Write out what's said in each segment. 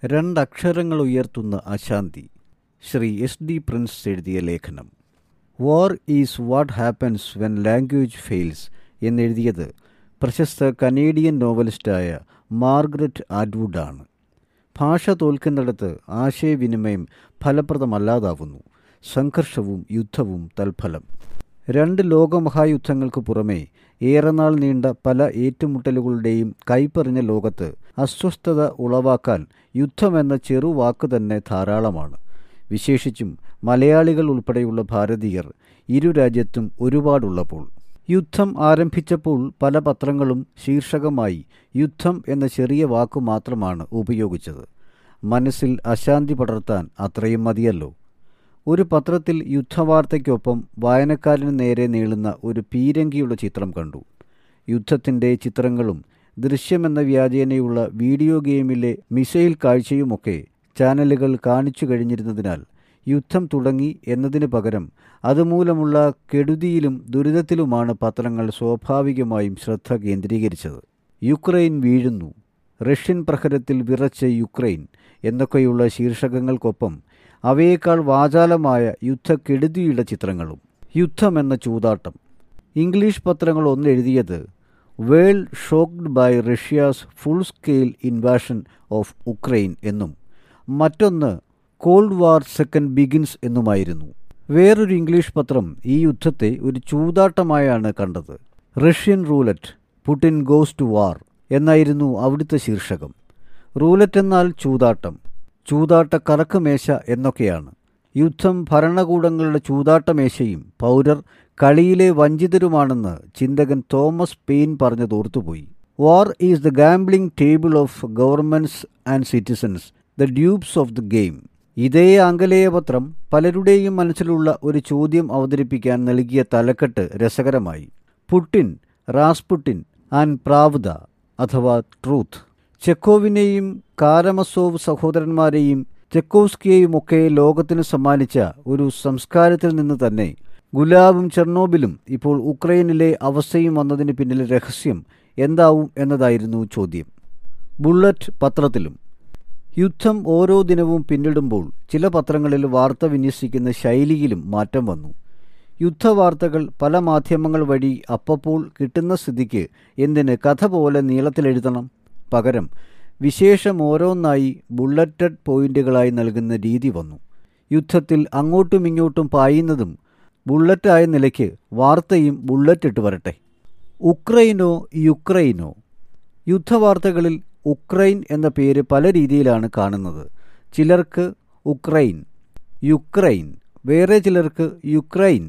രണ്ടക്ഷരങ്ങൾ ഉയർത്തുന്ന അശാന്തി. Shri S D Prince എഴുതിയ ലേഖനം. War is what happens when language fails എന്നെഴുതിയത് പ്രശസ്ത കനേഡിയൻ നോവലിസ്റ്റായ മാർഗരറ്റ് ആറ്റ്വുഡാണ്. ഭാഷ തോൽക്കുന്നിടത്ത് ആശയവിനിമയം ഫലപ്രദമല്ലാതാവുന്നു. സംഘർഷവും യുദ്ധവും തൽഫലം. 2 ലോകമഹായുദ്ധങ്ങൾക്ക് പുറമെ ഏറെ നാൾ നീണ്ട പല ഏറ്റുമുട്ടലുകളുടെയും കൈപ്പറിഞ്ഞ ലോകത്ത് അസ്വസ്ഥത ഉളവാക്കാൻ യുദ്ധമെന്ന ചെറുവാക്ക് തന്നെ ധാരാളമാണ്. വിശേഷിച്ചും മലയാളികൾ ഉൾപ്പെടെയുള്ള ഭാരതീയർ ഇരു രാജ്യത്തും ഒരുപാടുള്ളപ്പോൾ. യുദ്ധം ആരംഭിച്ചപ്പോൾ പല പത്രങ്ങളും ശീർഷകമായി യുദ്ധം എന്ന ചെറിയ വാക്കു മാത്രമാണ് ഉപയോഗിച്ചത്. മനസ്സിൽ അശാന്തി പടർത്താൻ അത്രയും മതിയല്ലോ. ഒരു പത്രത്തിൽ യുദ്ധവാർത്തയ്ക്കൊപ്പം വായനക്കാരന് നേരെ നീളുന്ന ഒരു പീരങ്കിയുടെ ചിത്രം കണ്ടു. യുദ്ധത്തിൻ്റെ ചിത്രങ്ങളും ദൃശ്യമെന്ന വ്യാജേനയുള്ള വീഡിയോ ഗെയിമിലെ മിസൈൽ കാഴ്ചയുമൊക്കെ ചാനലുകൾ കാണിച്ചു കഴിഞ്ഞിരുന്നതിനാൽ യുദ്ധം തുടങ്ങി എന്നതിന് പകരം അതുമൂലമുള്ള കെടുതിയിലും ദുരിതത്തിലുമാണ് പത്രങ്ങൾ സ്വാഭാവികമായും ശ്രദ്ധ കേന്ദ്രീകരിച്ചത്. യുക്രൈൻ വീഴുന്നു, റഷ്യൻ പ്രഹരത്തിൽ വിറച്ച യുക്രൈൻ എന്നൊക്കെയുള്ള ശീർഷകങ്ങൾക്കൊപ്പം അവയേക്കാൾ വാചാലമായ യുദ്ധക്കെടുതിയുടെ ചിത്രങ്ങളും. യുദ്ധമെന്ന ചൂതാട്ടം. ഇംഗ്ലീഷ് പത്രങ്ങൾ ഒന്നെഴുതിയത് world shocked by Russia's full scale invasion of Ukraine എന്നും മറ്റൊന്ന് കോൾഡ് വാർ സെക്കൻഡ് ബിഗിൻസ് എന്നുമായിരുന്നു. വേറൊരു ഇംഗ്ലീഷ് പത്രം ഈ യുദ്ധത്തെ ഒരു ചൂതാട്ടമായാണ് കണ്ടത്. Russian roulette, Putin goes to war എന്നായിരുന്നു അവിടുത്തെ ശീർഷകം. റൂലറ്റ് എന്നാൽ ചൂതാട്ടം, ചൂതാട്ട കറക്കുമേശ എന്നൊക്കെയാണ്. യുദ്ധം ഭരണകൂടങ്ങളുടെ ചൂതാട്ടമേശയും പൗരർ കളിയിലെ വഞ്ചിതരുമാണെന്ന് ചിന്തകൻ തോമസ് പെയിൻ പറഞ്ഞതോർത്തുപോയി. War is the gambling table of governments and citizens, the dupes of the game. ഇതേ ആംഗലേയ പത്രം പലരുടെയും മനസ്സിലുള്ള ഒരു ചോദ്യം അവതരിപ്പിക്കാൻ നൽകിയ തലക്കെട്ട് രസകരമായി. പുടിൻ, റാസ്പുട്ടിൻ ആൻഡ് പ്രാവ്ദ അഥവാ ട്രൂത്ത്. ചെക്കോവിനെയും കാരമസോവ് സഹോദരന്മാരെയും ചെക്കോവ്സ്കിയെയുമൊക്കെ ലോകത്തിന് സമ്മാനിച്ച ഒരു സംസ്കാരത്തിൽ നിന്ന് തന്നെ ഗുലാബും ചെർണോബിലും ഇപ്പോൾ ഉക്രൈനിലെ അവസ്ഥയും വന്നതിന് പിന്നിലെ രഹസ്യം എന്താവും എന്നതായിരുന്നു ചോദ്യം. ബുള്ളറ്റ് പത്രത്തിലും. യുദ്ധം ഓരോ ദിനവും പിന്നിടുമ്പോൾ ചില പത്രങ്ങളിൽ വാർത്ത വിന്യസിക്കുന്ന ശൈലിയിലും മാറ്റം വന്നു. യുദ്ധവാർത്തകൾ പല മാധ്യമങ്ങൾ വഴി അപ്പപ്പോൾ കിട്ടുന്ന സ്ഥിതിക്ക് എന്തിന് കഥ പോലെ നീളത്തിലെഴുതണം? പകരം വിശേഷം ഓരോന്നായി ബുള്ളറ്റഡ് പോയിന്റുകളായി നൽകുന്ന രീതി വന്നു. യുദ്ധത്തിൽ അങ്ങോട്ടും ഇങ്ങോട്ടും പായുന്നതും ബുള്ളറ്റായ നിലയ്ക്ക് വാർത്തയും ബുള്ളറ്റിട്ട് വരട്ടെ. ഉക്രൈനോ യുക്രൈനോ? യുദ്ധവാർത്തകളിൽ ഉക്രൈൻ എന്ന പേര് പല രീതിയിലാണ് കാണുന്നത്. ചിലർക്ക് ഉക്രൈൻ, യുക്രൈൻ, വേറെ ചിലർക്ക് യുക്രൈൻ.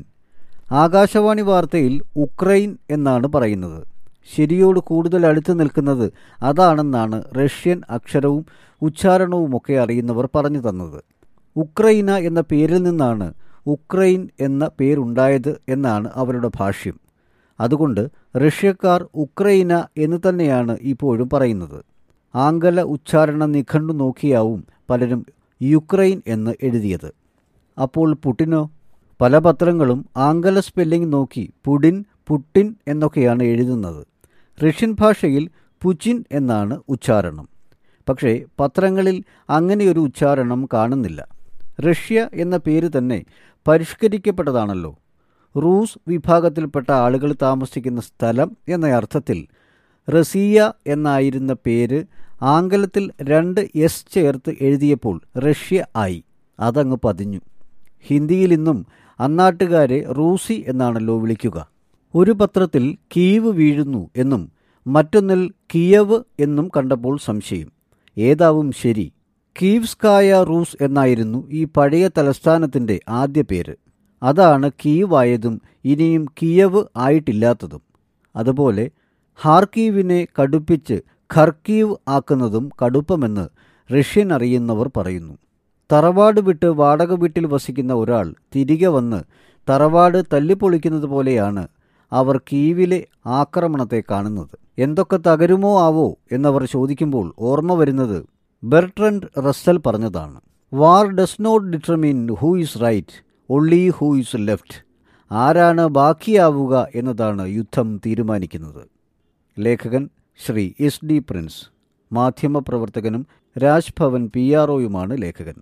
ആകാശവാണി വാർത്തയിൽ ഉക്രൈൻ എന്നാണ് പറയുന്നത്. ശരിയോട് കൂടുതൽ അടുത്ത് നിൽക്കുന്നത് അതാണെന്നാണ് റഷ്യൻ അക്ഷരവും ഉച്ചാരണവുമൊക്കെ അറിയുന്നവർ പറഞ്ഞു തന്നത്. ഉക്രൈന എന്ന പേരിൽ നിന്നാണ് ഉക്രൈൻ എന്ന പേരുണ്ടായത് എന്നാണ് അവരുടെ ഭാഷ്യം. അതുകൊണ്ട് റഷ്യക്കാർ ഉക്രൈന എന്ന് തന്നെയാണ് ഇപ്പോഴും പറയുന്നത്. ആംഗല ഉച്ചാരണ നിഘണ്ടു നോക്കിയാവും പലരും യുക്രൈൻ എന്ന് എഴുതിയത്. അപ്പോൾ പുടിനോ? പല പത്രങ്ങളും ആംഗല സ്പെല്ലിംഗ് നോക്കി പുടിൻ, പുട്ടിൻ എന്നൊക്കെയാണ് എഴുതുന്നത്. റഷ്യൻ ഭാഷയിൽ പുചിൻ എന്നാണ് ഉച്ചാരണം. പക്ഷേ പത്രങ്ങളിൽ അങ്ങനെയൊരു ഉച്ചാരണം കാണുന്നില്ല. റഷ്യ എന്ന പേര് തന്നെ പരിഷ്കരിക്കപ്പെട്ടതാണല്ലോ. റൂസ് വിഭാഗത്തിൽപ്പെട്ട ആളുകൾ താമസിക്കുന്ന സ്ഥലം എന്ന അർത്ഥത്തിൽ റസിയ എന്നായിരുന്ന പേര് ആംഗലത്തിൽ 2 S ചേർത്ത് എഴുതിയപ്പോൾ റഷ്യ ആയി. അതങ്ങ് പതിഞ്ഞു. ഹിന്ദിയിൽ ഇന്നും അന്നാട്ടുകാരെ റൂസി എന്നാണല്ലോ വിളിക്കുക. ഒരു പത്രത്തിൽ കീവ് വീഴുന്നു എന്നും മറ്റൊന്നിൽ കിയവ് എന്നും കണ്ടപ്പോൾ സംശയം. ഏതാവും ശരി? കീവ്സ്കായ റൂസ് എന്നായിരുന്നു ഈ പഴയ തലസ്ഥാനത്തിൻ്റെ ആദ്യ പേര്. അതാണ് കീവായതും ഇനിയും കിയവ് ആയിട്ടില്ലാത്തതും. അതുപോലെ ഹാർക്കീവിനെ കടുപ്പിച്ച് ഖർക്കീവ് ആക്കുന്നതും കടുപ്പമെന്ന് റഷ്യൻ അറിയുന്നവർ പറയുന്നു. തറവാട് വിട്ട് വാടക വീട്ടിൽ വസിക്കുന്ന ഒരാൾ തിരികെ വന്ന് തറവാട് തല്ലിപ്പൊളിക്കുന്നത് പോലെയാണ് അവർ കീവിലെ ആക്രമണത്തെ കാണുന്നത്. എന്തൊക്കെ തകരുമോ ആവോ എന്നവർ ചോദിക്കുമ്പോൾ ഓർമ്മ വരുന്നത് ബെർട്രൻഡ് റസ്സൽ പറഞ്ഞതാണ്. War does not determine who is right, only who is left. ആരാണ് ബാക്കിയാവുക എന്നതാണ് യുദ്ധം തീരുമാനിക്കുന്നത്. ലേഖകൻ ശ്രീ എസ് ഡി പ്രിൻസ്, മാധ്യമപ്രവർത്തകനും രാജ്ഭവൻ PROയുമാണ് ലേഖകൻ.